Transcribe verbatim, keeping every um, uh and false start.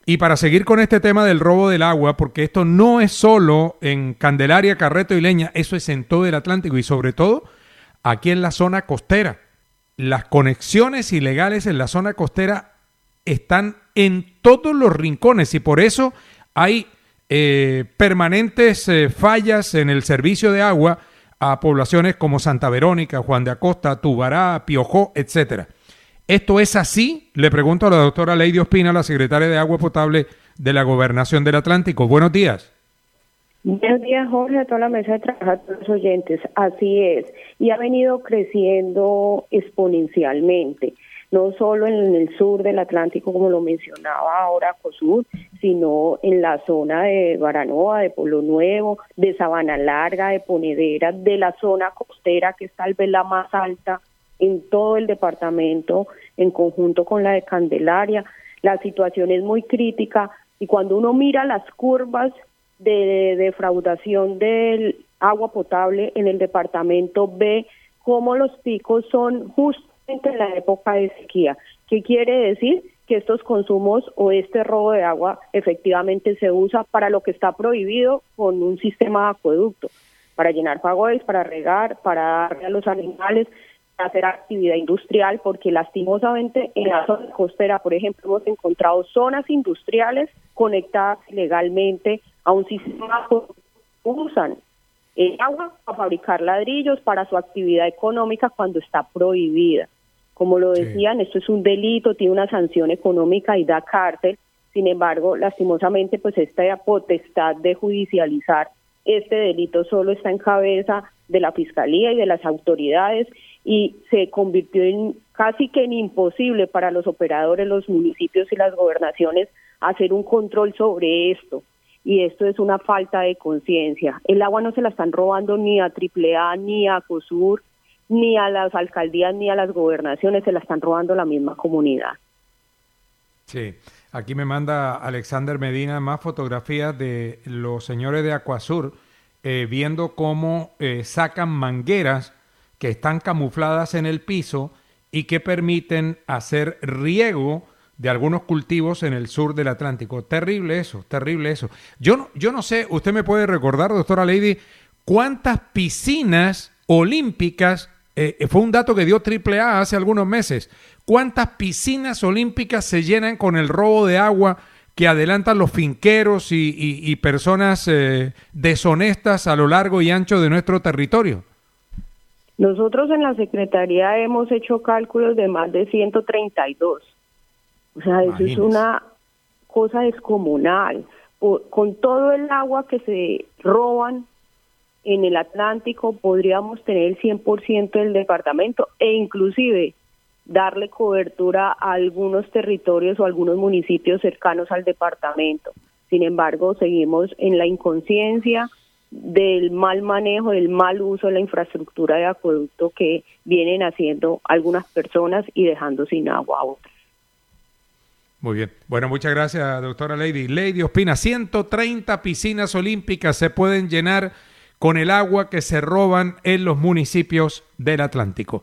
Y para seguir con este tema del robo del agua, porque esto no es solo en Candelaria, Carreto y Leña, eso es en todo el Atlántico y sobre todo aquí en la zona costera. Las conexiones ilegales en la zona costera están en todos los rincones y por eso hay eh, permanentes eh, fallas en el servicio de agua a poblaciones como Santa Verónica, Juan de Acosta, Tubará, Piojó, etcétera. ¿Esto es así? Le pregunto a la doctora Lady Ospina, la secretaria de Agua Potable de la Gobernación del Atlántico. Buenos días. Buenos días, Jorge, a toda la mesa de trabajo, a todos los oyentes. Así es, y ha venido creciendo exponencialmente, no solo en el sur del Atlántico, como lo mencionaba ahora COSUR, sino en la zona de Baranoa, de Pueblo Nuevo, de Sabana Larga, de Ponedera, de la zona costera, que es tal vez la más alta en todo el departamento, en conjunto con la de Candelaria. La situación es muy crítica y cuando uno mira las curvas de defraudación del agua potable en el departamento, ve cómo los picos son justamente en la época de sequía. ¿Qué quiere decir? Que estos consumos o este robo de agua efectivamente se usa para lo que está prohibido con un sistema de acueducto, para llenar fagoes, para regar, para darle a los animales, para hacer actividad industrial, porque lastimosamente en la zona costera, por ejemplo, hemos encontrado zonas industriales conectadas legalmente a un sistema que usan el agua para fabricar ladrillos para su actividad económica cuando está prohibida. Como lo decían, sí. Esto es un delito, tiene una sanción económica y da cárcel. Sin embargo, lastimosamente, pues esta potestad de judicializar este delito solo está en cabeza de la Fiscalía y de las autoridades y se convirtió en casi que en imposible para los operadores, los municipios y las gobernaciones hacer un control sobre esto. Y esto es una falta de conciencia. El agua no se la están robando ni a Triple A, ni a COSUR, ni a las alcaldías, ni a las gobernaciones, se la están robando la misma comunidad. Sí, aquí me manda Alexander Medina más fotografías de los señores de Acuasur eh, viendo cómo eh, sacan mangueras que están camufladas en el piso y que permiten hacer riego de algunos cultivos en el sur del Atlántico. Terrible eso, terrible eso. Yo no, yo no sé, usted me puede recordar, doctora Lady, cuántas piscinas olímpicas, eh, fue un dato que dio Triple A hace algunos meses, cuántas piscinas olímpicas se llenan con el robo de agua que adelantan los finqueros y, y, y personas eh, deshonestas a lo largo y ancho de nuestro territorio. Nosotros en la Secretaría hemos hecho cálculos de más de ciento treinta y dos. O sea, eso Imagínese. Es una cosa descomunal. Por, con todo el agua que se roban en el Atlántico, podríamos tener el cien por ciento del departamento e inclusive darle cobertura a algunos territorios o algunos municipios cercanos al departamento. Sin embargo, seguimos en la inconsciencia del mal manejo, del mal uso de la infraestructura de acueducto que vienen haciendo algunas personas y dejando sin agua a otras. Muy bien. Bueno, muchas gracias, doctora Lady. Lady Ospina, ciento treinta piscinas olímpicas se pueden llenar con el agua que se roban en los municipios del Atlántico.